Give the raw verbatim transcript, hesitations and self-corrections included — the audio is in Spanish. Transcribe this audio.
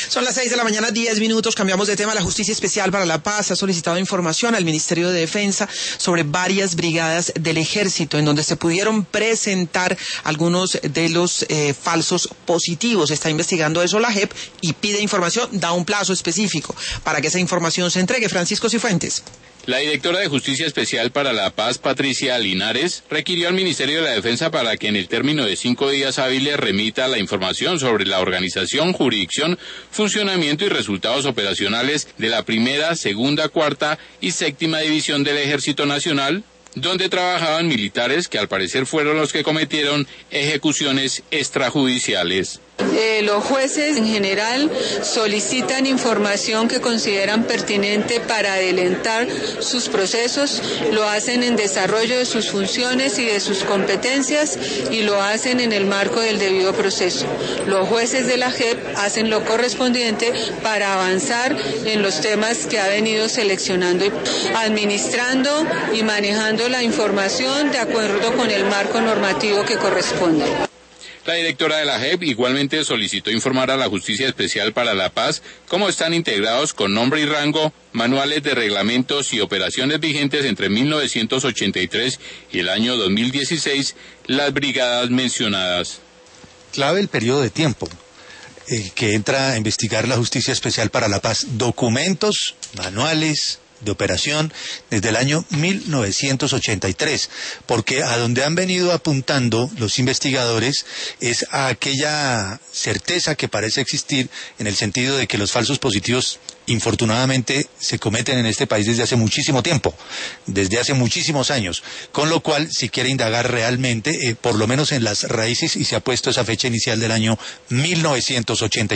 Son las seis de la mañana, diez minutos, cambiamos de tema. La Justicia Especial para la Paz ha solicitado información al Ministerio de Defensa sobre varias brigadas del Ejército en donde se pudieron presentar algunos de los eh, falsos positivos. Está investigando eso la J E P y pide información, da un plazo específico para que esa información se entregue. Francisco Cifuentes. La directora de Justicia Especial para la Paz, Patricia Linares, requirió al Ministerio de la Defensa para que en el término de cinco días hábiles remita la información sobre la organización, jurisdicción, funcionamiento y resultados operacionales de la primera, segunda, cuarta y séptima división del Ejército Nacional, donde trabajaban militares que al parecer fueron los que cometieron ejecuciones extrajudiciales. Eh, los jueces en general solicitan información que consideran pertinente para adelantar sus procesos, lo hacen en desarrollo de sus funciones y de sus competencias y lo hacen en el marco del debido proceso. Los jueces de la J E P hacen lo correspondiente para avanzar en los temas que ha venido seleccionando y administrando y manejando la información de acuerdo con el marco normativo que corresponde. La directora de la J E P igualmente solicitó informar a la Justicia Especial para la Paz cómo están integrados con nombre y rango, manuales de reglamentos y operaciones vigentes entre mil novecientos ochenta y tres y el año dos mil dieciséis las brigadas mencionadas. Clave el periodo de tiempo eh, que entra a investigar la Justicia Especial para la Paz. Documentos, manuales de operación desde el año mil novecientos ochenta y tres, porque a donde han venido apuntando los investigadores es a aquella certeza que parece existir en el sentido de que los falsos positivos infortunadamente se cometen en este país desde hace muchísimo tiempo, desde hace muchísimos años, con lo cual si quiere indagar realmente, eh, por lo menos en las raíces, y se ha puesto esa fecha inicial del año mil novecientos ochenta y tres.